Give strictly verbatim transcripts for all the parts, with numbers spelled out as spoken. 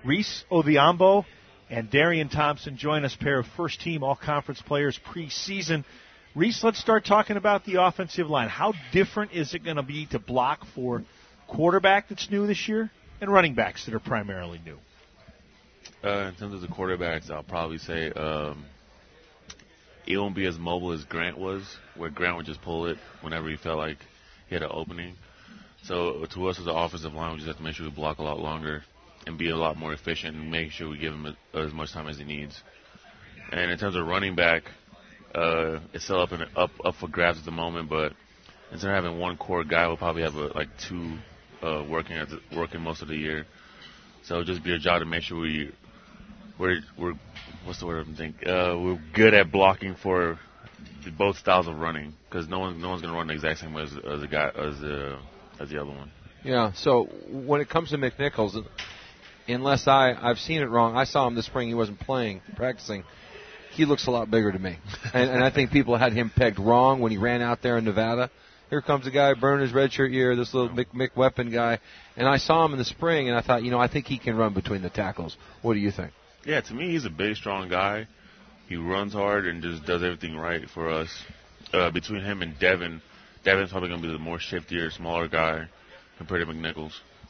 Reese Oviambo and Darian Thompson join us, pair of first-team all-conference players preseason. Reese, let's start talking about the offensive line. How different is it going to be to block for quarterback that's new this year and running backs that are primarily new? Uh, in terms of the quarterbacks, I'll probably say um, it won't be as mobile as Grant was, where Grant would just pull it whenever he felt like he had an opening. So to us as an offensive line, we just have to make sure we block a lot longer and be a lot more efficient and make sure we give him as much time as he needs. And in terms of running back, uh, it's still up, in, up up for grabs at the moment, but instead of having one core guy, we'll probably have a, like two uh, working at the, working most of the year. So it'll just be a job to make sure we we're we're what's the word I'm thinking? Uh, we're good at blocking for the, both styles of running, because no one no one's gonna run the exact same way as, as the guy as the as the other one. Yeah. So when it comes to McNichols, unless I I've seen it wrong, I saw him this spring. He wasn't playing, practicing. He looks a lot bigger to me, and, and I think people had him pegged wrong when he ran out there in Nevada. Here comes a guy burning his redshirt year, this little Mick, Mick Weapon guy, and I saw him in the spring, and I thought, you know, I think he can run between the tackles. What do you think? Yeah, to me, he's a big, strong guy. He runs hard and just does everything right for us. Uh, between him and Devin, Devin's probably going to be the more shiftier, smaller guy compared to McNichols.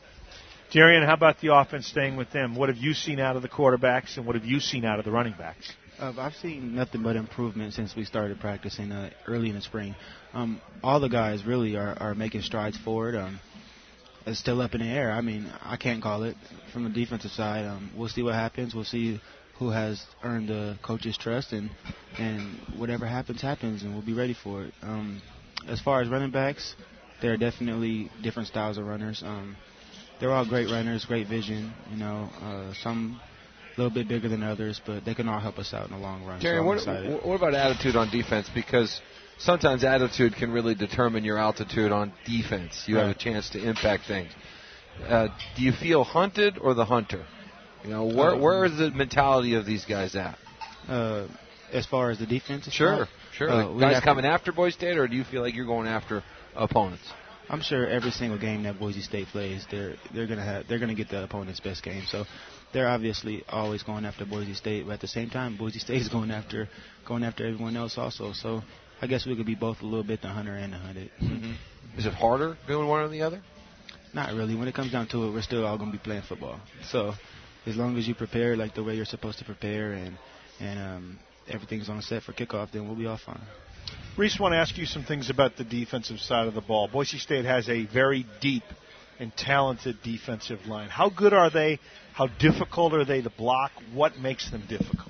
Darian, how about the offense staying with them? What have you seen out of the quarterbacks, and what have you seen out of the running backs? Uh, I've seen nothing but improvement since we started practicing uh, early in the spring. Um, all the guys really are, are making strides forward. Um, it's still up in the air. I mean, I can't call it. From the defensive side, um, we'll see what happens. We'll see who has earned the coach's trust, and, and whatever happens, happens, and we'll be ready for it. Um, as far as running backs, there are definitely different styles of runners. Um, they're all great runners, great vision. You know, uh, some a little bit bigger than others, but they can all help us out in the long run. Jerry, so what, what about attitude on defense? Because sometimes attitude can really determine your altitude on defense. You right. have a chance to impact things. Uh, do you feel hunted or the hunter? You know, where uh, where is the mentality of these guys at? Uh, as far as the defense? Sure, far, sure. Uh, like guys coming after Boise State, or do you feel like you're going after opponents? I'm sure every single game that Boise State plays, they're they're gonna have they're gonna get the opponent's best game. So they're obviously always going after Boise State, but at the same time, Boise State is going after going after everyone else also. So I guess we could be both a little bit the hunter and the hunted. Mm-hmm. Is it harder doing one or the other? Not really. When it comes down to it, we're still all gonna be playing football. So as long as you prepare like the way you're supposed to prepare, and and um, everything's on set for kickoff, then we'll be all fine. Reese, I want to ask you some things about the defensive side of the ball. Boise State has a very deep and talented defensive line. How good are they? How difficult are they to block? What makes them difficult?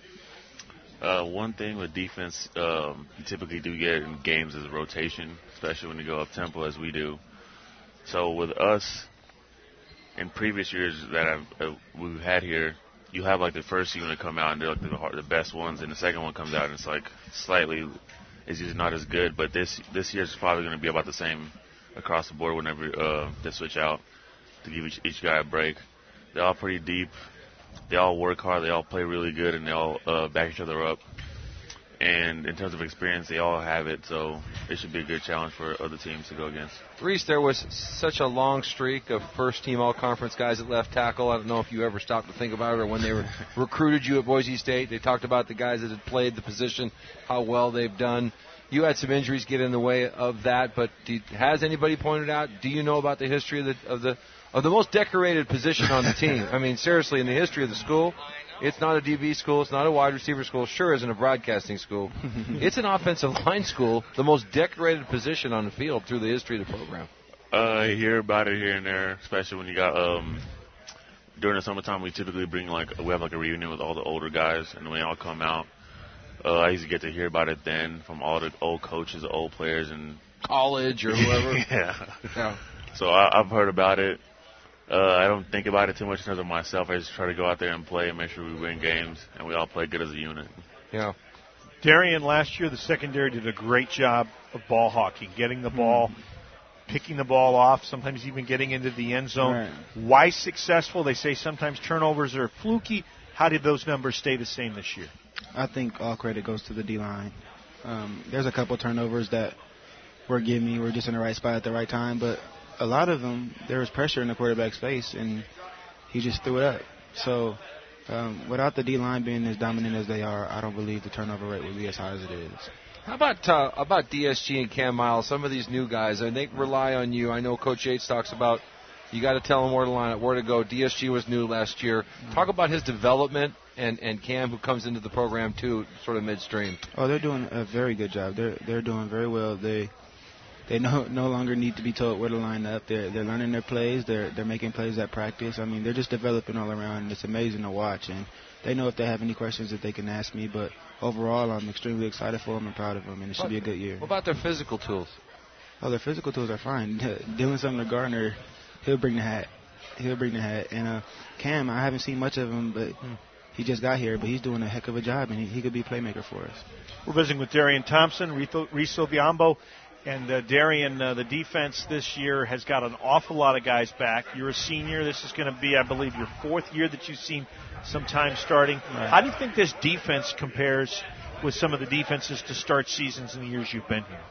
Uh, one thing with defense, um, you typically do get in games is rotation, especially when you go up tempo as we do. So with us, in previous years that I've, uh, we've had here, you have like the first unit come out and they're like the, hard, the best ones, and the second one comes out and it's like slightly, it's just not as good. But this this year's probably going to be about the same across the board whenever uh, they switch out to give each, each guy a break. They're all pretty deep. They all work hard. They all play really good, and they all uh, back each other up. And in terms of experience, they all have it, so it should be a good challenge for other teams to go against. Reese, there was such a long streak of first-team all-conference guys at left tackle. I don't know if you ever stopped to think about it, or when they were recruited you at Boise State, they talked about the guys that had played the position, how well they've done. You had some injuries get in the way of that, but do, has anybody pointed out, do you know about the history of the of the of the most decorated position on the team? I mean, seriously, in the history of the school, it's not a D B school, it's not a wide receiver school, sure isn't a broadcasting school. It's an offensive line school, the most decorated position on the field through the history of the program. Uh, I hear about it here and there, especially when you got um, during the summertime. We typically bring like we have like a reunion with all the older guys, and when they all come out. Uh, I used to get to hear about it then from all the old coaches, the old players, and college or whoever. yeah. yeah. So I, I've heard about it. Uh, I don't think about it too much in terms of myself. I just try to go out there and play and make sure we win games, and we all play good as a unit. Yeah. Darian, last year the secondary did a great job of ball hawking, getting the ball, mm-hmm. picking the ball off, sometimes even getting into the end zone. Right. Why successful? They say sometimes turnovers are fluky. How did those numbers stay the same this year? I think all credit goes to the D-line. Um, there's a couple turnovers that were giving me. We're just in the right spot at the right time. But a lot of them, there was pressure in the quarterback's face, and he just threw it up. So um, without the D-line being as dominant as they are, I don't believe the turnover rate would be as high as it is. How about uh, about D S G and Cam Miles? Some of these new guys, and they rely on you. I know Coach Yates talks about you got to tell them where to line up, where to go. D S G was new last year. Mm-hmm. Talk about his development and, and Cam, who comes into the program too, sort of midstream. Oh, they're doing a very good job. They're they're doing very well. They they no no longer need to be told where to line up. They're they're learning their plays. They're they're making plays at practice. I mean, they're just developing all around, and it's amazing to watch. And they know if they have any questions that they can ask me. But overall, I'm extremely excited for them and proud of them, and it should what, be a good year. What about their physical tools? Oh, their physical tools are fine. Doing something to Gardner, he'll bring the hat. He'll bring the hat. And uh, Cam, I haven't seen much of him, but hmm. he just got here. But he's doing a heck of a job, and he, he could be a playmaker for us. We're visiting with Darian Thompson, Reese Obiombo. And uh, Darian, uh, the defense this year has got an awful lot of guys back. You're a senior. This is going to be, I believe, your fourth year that you've seen some time starting. Right. How do you think this defense compares with some of the defenses to start seasons in the years you've been here?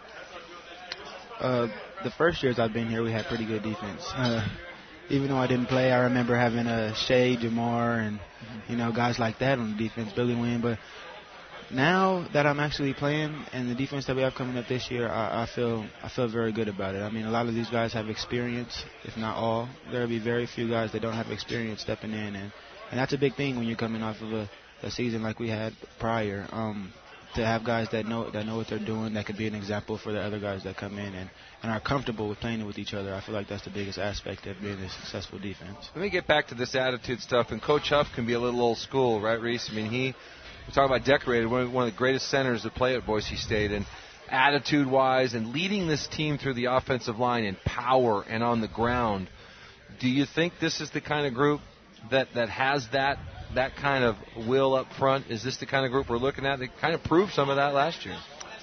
Uh, the first years I've been here, we had pretty good defense. Uh, even though I didn't play, I remember having a uh, Shea, Jamar, and mm-hmm. you know guys like that on the defense, Billy Wynn. But now that I'm actually playing and the defense that we have coming up this year, I, I feel I feel very good about it. I mean, a lot of these guys have experience, if not all. There will be very few guys that don't have experience stepping in, and, and that's a big thing when you're coming off of a, a season like we had prior. Um, to have guys that know that know what they're doing, that could be an example for the other guys that come in and, and are comfortable with playing with each other. I feel like that's the biggest aspect of being a successful defense. Let me get back to this attitude stuff. And Coach Huff can be a little old school, right, Reese? I mean, he, we talk about decorated, one of, one of the greatest centers to play at Boise State. And attitude-wise and leading this team through the offensive line in power and on the ground, do you think this is the kind of group that, that has that that kind of will up front? Is this the kind of group we're looking at? They kind of proved some of that last year.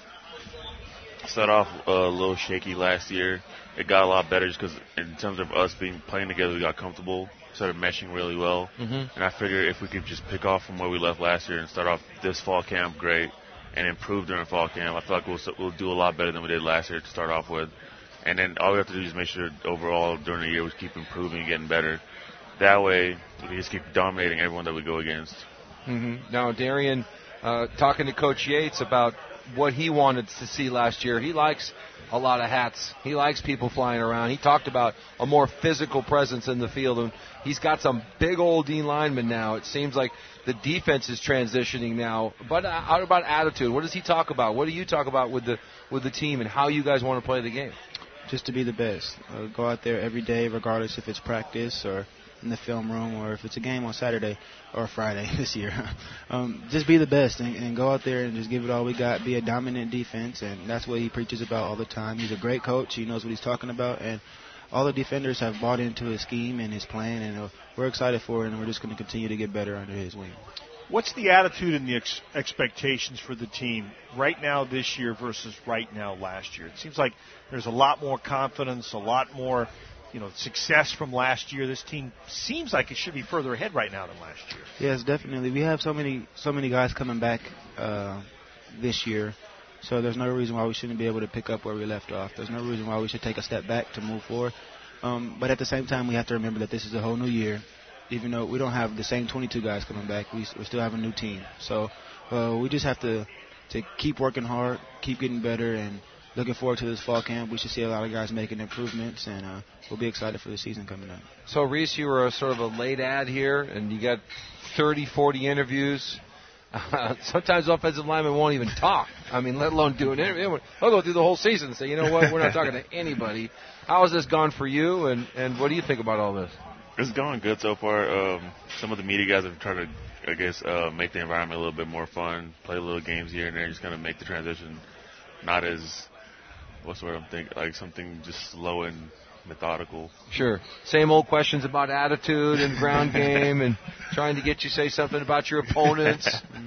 Started off a little shaky last year. It got a lot better just because in terms of us being playing together, we got comfortable, started meshing really well. Mm-hmm. And I figure if we could just pick off from where we left last year and start off this fall camp great and improve during fall camp, I feel like we'll, we'll do a lot better than we did last year to start off with. And then all we have to do is make sure overall during the year we keep improving and getting better. That way, we can just keep dominating everyone that we go against. Mm-hmm. Now, Darian, uh, talking to Coach Yates about what he wanted to see last year, he likes a lot of hats. He likes people flying around. He talked about a more physical presence in the field, and he's got some big old D linemen now. It seems like the defense is transitioning now. But uh, how about attitude? What does he talk about? What do you talk about with the with the team and how you guys want to play the game? Just to be the best. Uh, go out there every day, regardless if it's practice or in the film room or if it's a game on Saturday or Friday this year. um, just be the best and, and go out there and just give it all we got. Be a dominant defense, and that's what he preaches about all the time. He's a great coach. He knows what he's talking about, and all the defenders have bought into his scheme and his plan, and uh, we're excited for it, and we're just going to continue to get better under his wing. What's the attitude and the ex- expectations for the team right now this year versus right now last year? It seems like there's a lot more confidence, a lot more you know, success from last year. This team seems like it should be further ahead right now than last year. Yes, definitely. We have so many so many guys coming back uh, this year, so there's no reason why we shouldn't be able to pick up where we left off. There's no reason why we should take a step back to move forward. Um, but at the same time, we have to remember that this is a whole new year. Even though we don't have the same twenty-two guys coming back, we, we still have a new team. So uh, we just have to, to keep working hard, keep getting better, and looking forward to this fall camp. We should see a lot of guys making improvements, and uh, we'll be excited for the season coming up. So, Reese, you were a sort of a late ad here, and you got thirty, forty interviews. Uh, sometimes offensive linemen won't even talk. I mean, let alone do an interview. They'll go through the whole season and say, you know what, we're not talking to anybody. How has this gone for you, and, and what do you think about all this? It's going good so far. Um, some of the media guys have tried to, I guess, uh, make the environment a little bit more fun, play little games here and there, just kind of make the transition not as, what's the word I'm thinking, like something just slow and methodical. Sure. Same old questions about attitude and ground game and trying to get you to say something about your opponents.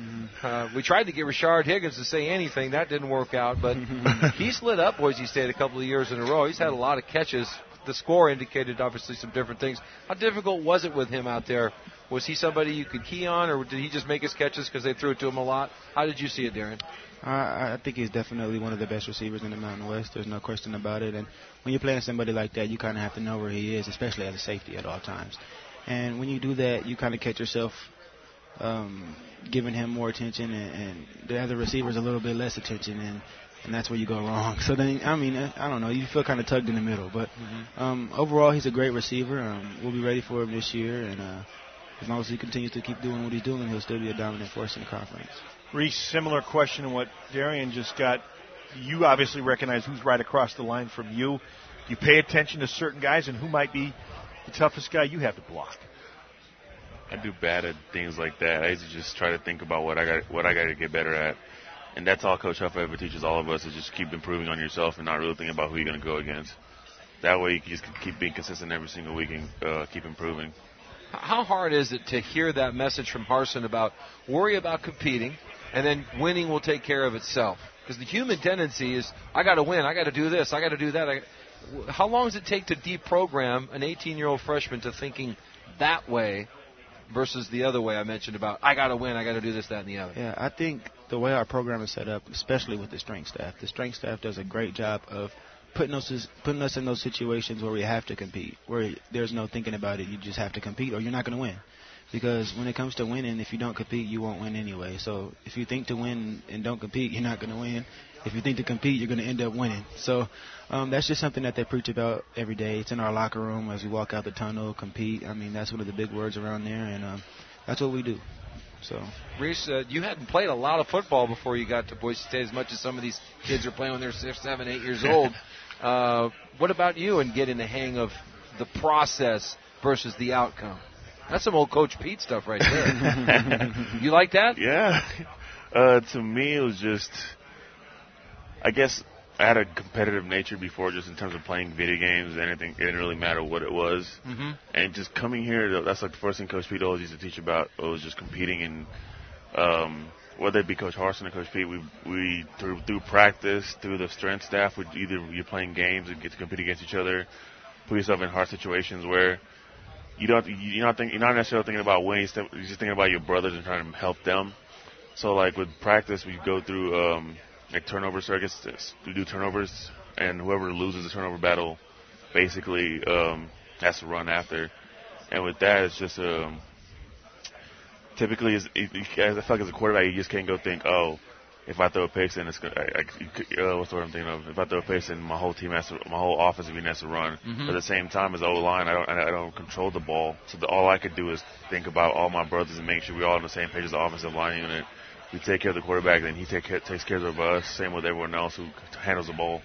Uh, we tried to get Rashard Higgins to say anything. That didn't work out, but he's lit up Boise State a couple of years in a row. He's had a lot of catches. The score indicated, obviously, some different things. How difficult was it with him out there? Was he somebody you could key on, or did he just make his catches because they threw it to him a lot? How did you see it, Darren? I, I think he's definitely one of the best receivers in the Mountain West. There's no question about it. And when you're playing somebody like that, you kind of have to know where he is, especially as a safety at all times. And when you do that, you kind of catch yourself um, giving him more attention, and, and the other receivers a little bit less attention, and, and that's where you go wrong. So then, I mean, I don't know, you feel kind of tugged in the middle. But mm-hmm. um, overall, he's a great receiver. Um, we'll be ready for him this year, and uh, as long as he continues to keep doing what he's doing, he'll still be a dominant force in the conference. Reese, similar question to what Darian just got. You obviously recognize who's right across the line from you. Do you pay attention to certain guys, and who might be the toughest guy you have to block? I do bad at things like that. I used to just try to think about what I got, what I got to get better at, and that's all Coach Huff ever teaches all of us is just keep improving on yourself and not really thinking about who you're going to go against. That way, you can just keep being consistent every single week and uh, keep improving. How hard is it to hear that message from Harsin about worry about competing, and then winning will take care of itself? Because the human tendency is, I got to win, I got to do this, I got to do that. I, how long does it take to deprogram an eighteen-year-old freshman to thinking that way versus the other way I mentioned about, I got to win, I got to do this, that, and the other? Yeah, I think the way our program is set up, especially with the strength staff, the strength staff does a great job of putting us putting us in those situations where we have to compete, where there's no thinking about it. You just have to compete or you're not going to win. Because when it comes to winning, if you don't compete, you won't win anyway. So if you think to win and don't compete, you're not going to win. If you think to compete, you're going to end up winning. So um, that's just something that they preach about every day. It's in our locker room as we walk out the tunnel, compete. I mean, that's one of the big words around there, and um, that's what we do. So, Reese, uh, you hadn't played a lot of football before you got to Boise State, as much as some of these kids are playing when they're six, seven, eight years old. Uh, what about you and getting the hang of the process versus the outcome? That's some old Coach Pete stuff right there. You like that? Yeah. Uh, to me, it was just, I guess I had a competitive nature before just in terms of playing video games. Anything, it didn't really matter what it was. Mm-hmm. And just coming here, that's like the first thing Coach Pete always used to teach about. It was just competing, and um, whether it be Coach Harsin or Coach Pete, we we through, through practice, through the strength staff, we either you're playing games and get to compete against each other, put yourself in hard situations where you don't you're not think, you're not necessarily thinking about winning, you're just thinking about your brothers and trying to help them. So like with practice, we go through um, like turnover circuits. We do turnovers, and whoever loses the turnover battle basically um, has to run after. And with that, it's just um, typically, it's, it, I feel like as a quarterback, you just can't go think, oh, if I throw a pick in, it's gonna. I, I, uh, what's the word I'm thinking of? If I throw a pick in, my whole team has to, my whole offensive unit has to run. Mm-hmm. But at the same time, as O line, I don't, I don't control the ball. So the, all I could do is think about all my brothers and make sure we're all on the same page as the offensive line unit. We take care of the quarterback, then he take care, takes care of us. Same with everyone else who handles the ball.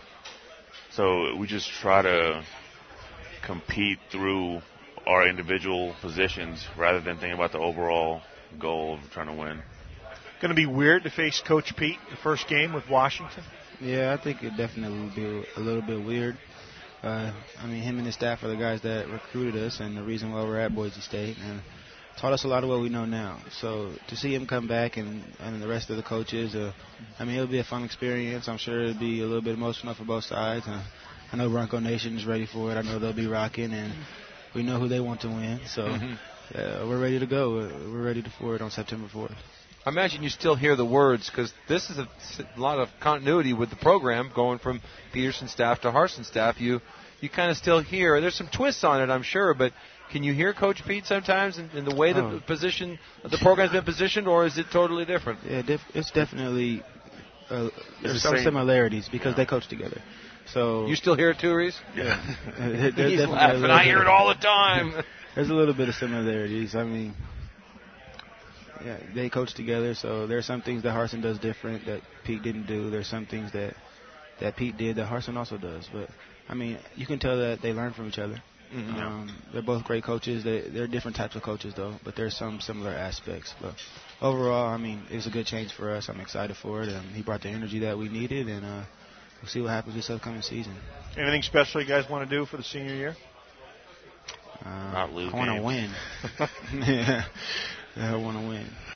So we just try to compete through our individual positions rather than thinking about the overall goal of trying to win. Going to be weird to face Coach Pete the first game with Washington? Yeah, I think it definitely will be a little bit weird. Uh, I mean, him and his staff are the guys that recruited us and the reason why we're at Boise State, and taught us a lot of what we know now. So to see him come back and, and the rest of the coaches, uh, I mean, it'll be a fun experience. I'm sure it'll be a little bit emotional for both sides. Uh, I know Bronco Nation is ready for it. I know they'll be rocking, and we know who they want to win. So mm-hmm. uh, we're ready to go. We're, we're ready for it on September fourth. I imagine you still hear the words because this is a, a lot of continuity with the program going from Peterson staff to Harsin staff. You you kind of still hear. There's some twists on it, I'm sure, but can you hear Coach Pete sometimes in, in the way oh. the position the program's been positioned, or is it totally different? Yeah, def- it's definitely uh, there's some similarities because yeah. they coach together. So you still hear it too, Reese? Yeah, he's laughing. I hear it all the time. There's a little bit of similarities. I mean. Yeah, they coach together, so there's some things that Harsin does different that Pete didn't do. There's some things that, that Pete did that Harsin also does. But, I mean, you can tell that they learn from each other. Mm-hmm. Um, they're both great coaches. They, they're different types of coaches, though, but there's some similar aspects. But overall, I mean, it was a good change for us. I'm excited for it. And he brought the energy that we needed, and uh, we'll see what happens this upcoming season. Anything special you guys want to do for the senior year? Uh, Not lose I want to win. Yeah. I want to win.